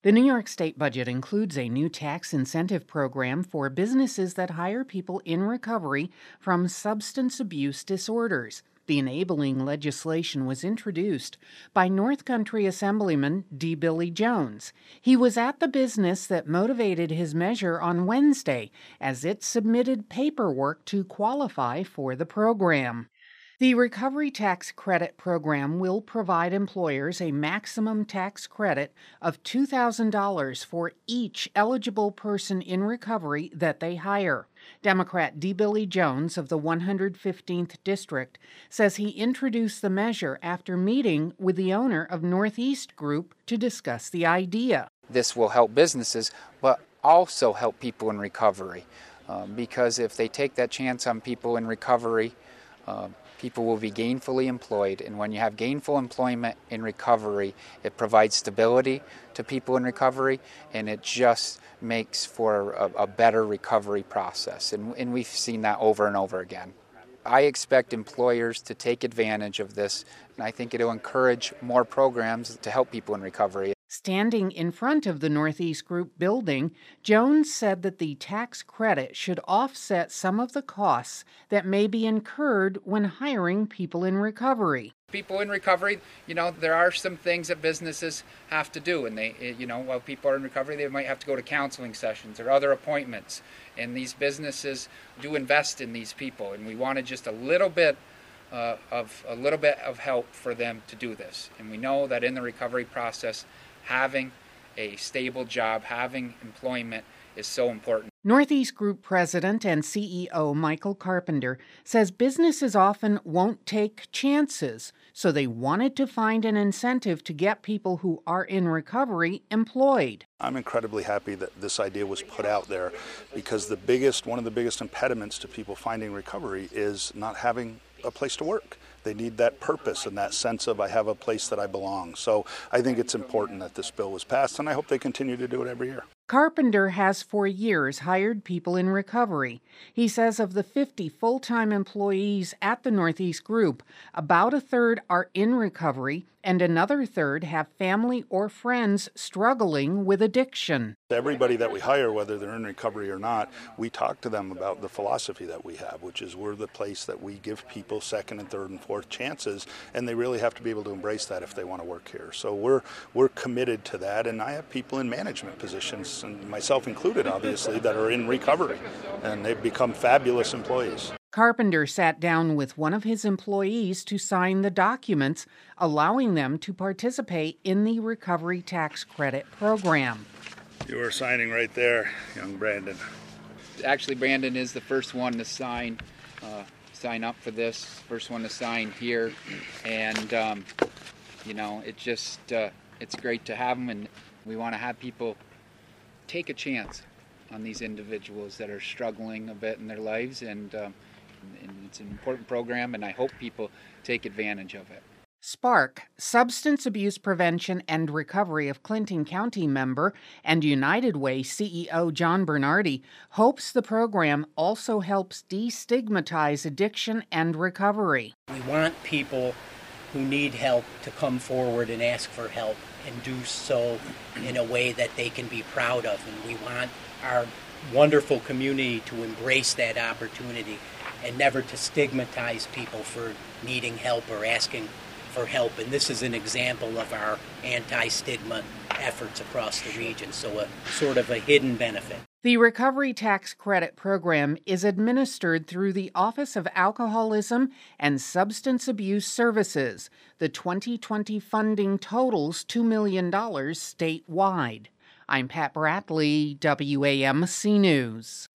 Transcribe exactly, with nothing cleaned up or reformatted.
The New York State budget includes a new tax incentive program for businesses that hire people in recovery from substance abuse disorders. The enabling legislation was introduced by North Country Assemblyman D. Billy Jones. He was at the business that motivated his measure on Wednesday as it submitted paperwork to qualify for the program. The Recovery Tax Credit Program will provide employers a maximum tax credit of two thousand dollars for each eligible person in recovery that they hire. Democrat D. Billy Jones of the one hundred fifteenth District says he introduced the measure after meeting with the owner of Northeast Group to discuss the idea. This will help businesses, but also help people in recovery, um, because if they take that chance on people in recovery, um, people will be gainfully employed, and when you have gainful employment in recovery, it provides stability to people in recovery, and it just makes for a, a better recovery process, and, and we've seen that over and over again. I expect employers to take advantage of this, and I think it'll encourage more programs to help people in recovery. Standing in front of the Northeast Group building, Jones said that the tax credit should offset some of the costs that may be incurred when hiring people in recovery. People in recovery, you know, there are some things that businesses have to do, and they, you know, while people are in recovery, they might have to go to counseling sessions or other appointments, and these businesses do invest in these people, and we wanted just a little bit uh, of a little bit of help for them to do this. And we know that in the recovery process, having a stable job, having employment is so important. Northeast Group President and C E O Michael Carpenter says businesses often won't take chances, so they wanted to find an incentive to get people who are in recovery employed. I'm incredibly happy that this idea was put out there, because the biggest, one of the biggest impediments to people finding recovery is not having a place to work. They need that purpose and that sense of, I have a place that I belong. So I think it's important that this bill was passed, and I hope they continue to do it every year. Carpenter has for years hired people in recovery. He says of the fifty full-time employees at the Northeast Group, about a third are in recovery and another third have family or friends struggling with addiction. Everybody that we hire, whether they're in recovery or not, we talk to them about the philosophy that we have, which is we're the place that we give people second and third and fourth chances, and they really have to be able to embrace that if they want to work here. So we're we're committed to that, and I have people in management positions, and myself included, obviously, that are in recovery, and they've become fabulous employees. Carpenter sat down with one of his employees to sign the documents allowing them to participate in the Recovery Tax Credit Program. You were signing right there, young Brandon. Actually, Brandon is the first one to sign uh, sign up for this, first one to sign here, and um, you know, it just uh, it's great to have them, and we want to have people take a chance on these individuals that are struggling a bit in their lives, and, um, and it's an important program, and I hope people take advantage of it. SPARK, Substance Abuse Prevention and Recovery of Clinton County member and United Way C E O John Bernardi, hopes the program also helps destigmatize addiction and recovery. We want people who need help to come forward and ask for help, and do so in a way that they can be proud of. And we want our wonderful community to embrace that opportunity and never to stigmatize people for needing help or asking for help. And this is an example of our anti-stigma efforts across the region, so a sort of a hidden benefit. The Recovery Tax Credit Program is administered through the Office of Alcoholism and Substance Abuse Services. The twenty twenty funding totals two million dollars statewide. I'm Pat Bradley, W A M C News.